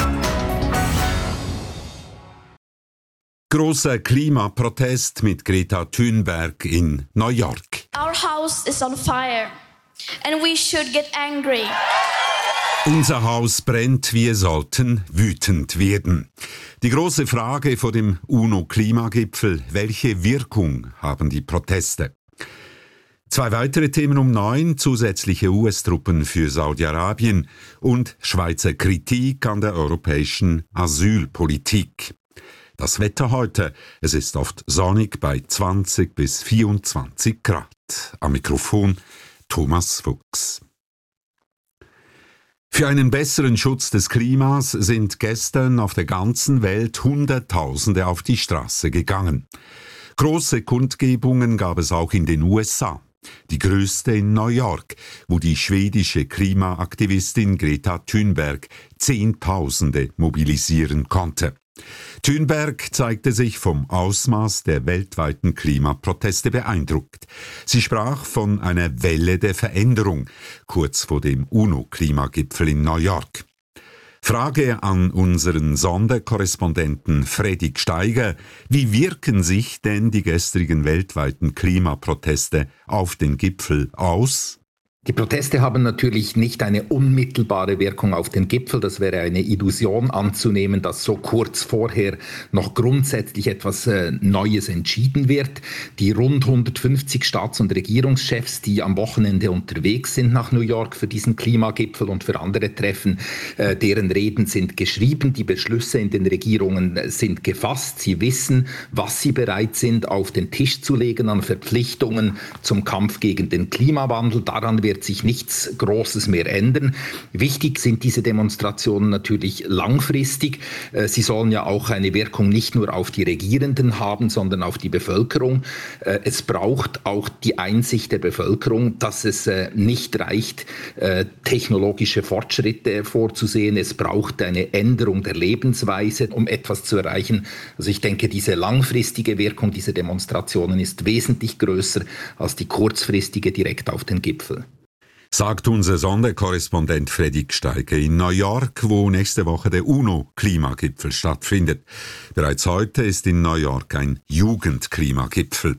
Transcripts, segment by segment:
Großer Klimaprotest mit Greta Thunberg in New York. Our house is on fire and we should get angry. Unser Haus brennt, wir sollten wütend werden. Die große Frage vor dem UNO-Klimagipfel: Welche Wirkung haben die Proteste? 2 weitere Themen um 9, zusätzliche US-Truppen für Saudi-Arabien und Schweizer Kritik an der europäischen Asylpolitik. Das Wetter heute: Es ist oft sonnig bei 20 bis 24 Grad. Am Mikrofon Thomas Fuchs. Für einen besseren Schutz des Klimas sind gestern auf der ganzen Welt Hunderttausende auf die Straße gegangen. Große Kundgebungen gab es auch in den USA. Die größte in New York, wo die schwedische Klimaaktivistin Greta Thunberg Zehntausende mobilisieren konnte. Thunberg zeigte sich vom Ausmaß der weltweiten Klimaproteste beeindruckt. Sie sprach von einer Welle der Veränderung, kurz vor dem UNO-Klimagipfel in New York. Frage an unseren Sonderkorrespondenten Fredrik Steiger: Wie wirken sich denn die gestrigen weltweiten Klimaproteste auf den Gipfel aus? Die Proteste haben natürlich nicht eine unmittelbare Wirkung auf den Gipfel. Das wäre eine Illusion anzunehmen, dass so kurz vorher noch grundsätzlich etwas Neues entschieden wird. Die rund 150 Staats- und Regierungschefs, die am Wochenende unterwegs sind nach New York für diesen Klimagipfel und für andere Treffen, deren Reden sind geschrieben. Die Beschlüsse in den Regierungen sind gefasst. Sie wissen, was sie bereit sind, auf den Tisch zu legen an Verpflichtungen zum Kampf gegen den Klimawandel. Daran wird sich nichts Großes mehr ändern. Wichtig sind diese Demonstrationen natürlich langfristig. Sie sollen ja auch eine Wirkung nicht nur auf die Regierenden haben, sondern auf die Bevölkerung. Es braucht auch die Einsicht der Bevölkerung, dass es nicht reicht, technologische Fortschritte vorzusehen. Es braucht eine Änderung der Lebensweise, um etwas zu erreichen. Also ich denke, diese langfristige Wirkung dieser Demonstrationen ist wesentlich größer als die kurzfristige direkt auf den Gipfel. Sagt unser Sonderkorrespondent Fredrik Steiger in New York, wo nächste Woche der UNO-Klimagipfel stattfindet. Bereits heute ist in New York ein Jugendklimagipfel.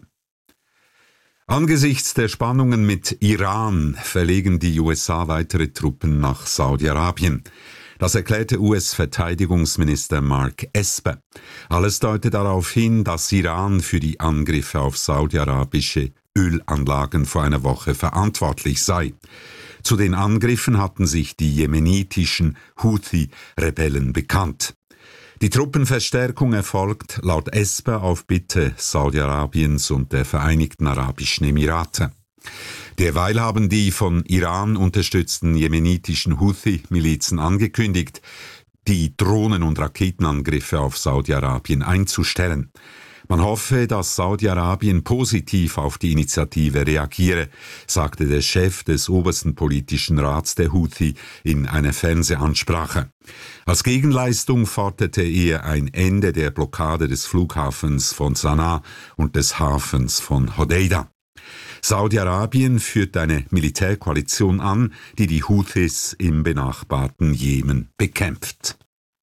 Angesichts der Spannungen mit Iran verlegen die USA weitere Truppen nach Saudi-Arabien. Das erklärte US-Verteidigungsminister Mark Esper. Alles deutet darauf hin, dass Iran für die Angriffe auf saudi-arabische Ölanlagen vor einer Woche verantwortlich sei. Zu den Angriffen hatten sich die jemenitischen Houthi-Rebellen bekannt. Die Truppenverstärkung erfolgt laut Esper auf Bitte Saudi-Arabiens und der Vereinigten Arabischen Emirate. Derweil haben die von Iran unterstützten jemenitischen Houthi-Milizen angekündigt, die Drohnen- und Raketenangriffe auf Saudi-Arabien einzustellen. Man hoffe, dass Saudi-Arabien positiv auf die Initiative reagiere, sagte der Chef des obersten politischen Rats der Houthi in einer Fernsehansprache. Als Gegenleistung forderte er ein Ende der Blockade des Flughafens von Sanaa und des Hafens von Hodeida. Saudi-Arabien führt eine Militärkoalition an, die die Houthis im benachbarten Jemen bekämpft.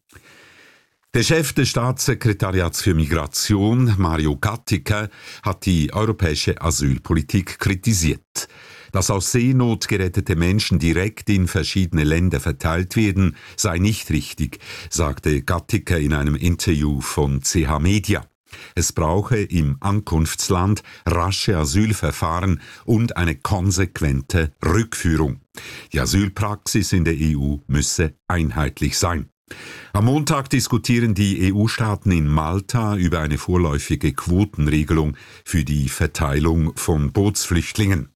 Der Chef des Staatssekretariats für Migration, Mario Gattiker, hat die europäische Asylpolitik kritisiert. Dass aus Seenot gerettete Menschen direkt in verschiedene Länder verteilt werden, sei nicht richtig, sagte Gattiker in einem Interview von CH Media. Es brauche im Ankunftsland rasche Asylverfahren und eine konsequente Rückführung. Die Asylpraxis in der EU müsse einheitlich sein. Am Montag diskutieren die EU-Staaten in Malta über eine vorläufige Quotenregelung für die Verteilung von Bootsflüchtlingen.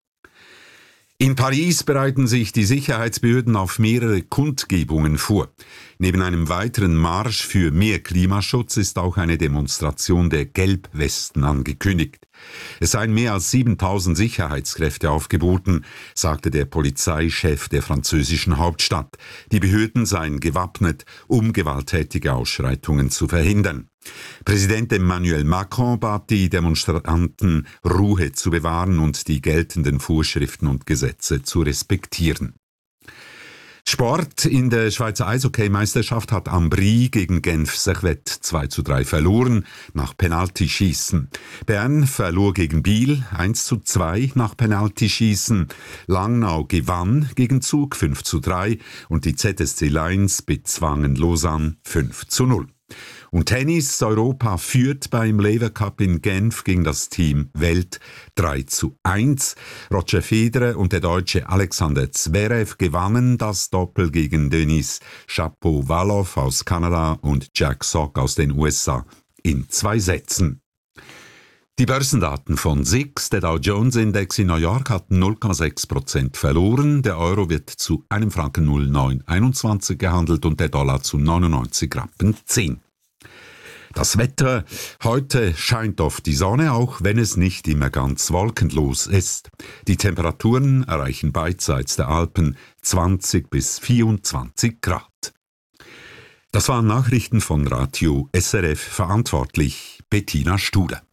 In Paris bereiten sich die Sicherheitsbehörden auf mehrere Kundgebungen vor. Neben einem weiteren Marsch für mehr Klimaschutz ist auch eine Demonstration der Gelbwesten angekündigt. Es seien mehr als 7.000 Sicherheitskräfte aufgeboten, sagte der Polizeichef der französischen Hauptstadt. Die Behörden seien gewappnet, um gewalttätige Ausschreitungen zu verhindern. Präsident Emmanuel Macron bat die Demonstranten, Ruhe zu bewahren und die geltenden Vorschriften und Gesetze zu respektieren. Sport: In der Schweizer Eishockey-Meisterschaft hat Ambri gegen Genf Servette 2:3 verloren nach Penaltyschießen. Bern verlor gegen Biel 1:2 nach Penaltyschießen. Langnau gewann gegen Zug 5:3 und die ZSC Lions bezwangen Lausanne 5:0. Und Tennis: Europa führt beim Lever Cup in Genf gegen das Team Welt 3:1. Roger Federer und der Deutsche Alexander Zverev gewannen das Doppel gegen Denis Shapovalov aus Kanada und Jack Sock aus den USA in 2 Sätzen. Die Börsendaten von SIX: Der Dow Jones Index in New York hat 0,6% verloren, der Euro wird zu $1,0921 gehandelt und der Dollar zu 99,10 Rappen. Das Wetter: Heute scheint oft die Sonne, auch wenn es nicht immer ganz wolkenlos ist. Die Temperaturen erreichen beidseits der Alpen 20 bis 24 Grad. Das waren Nachrichten von Radio SRF, verantwortlich Bettina Studer.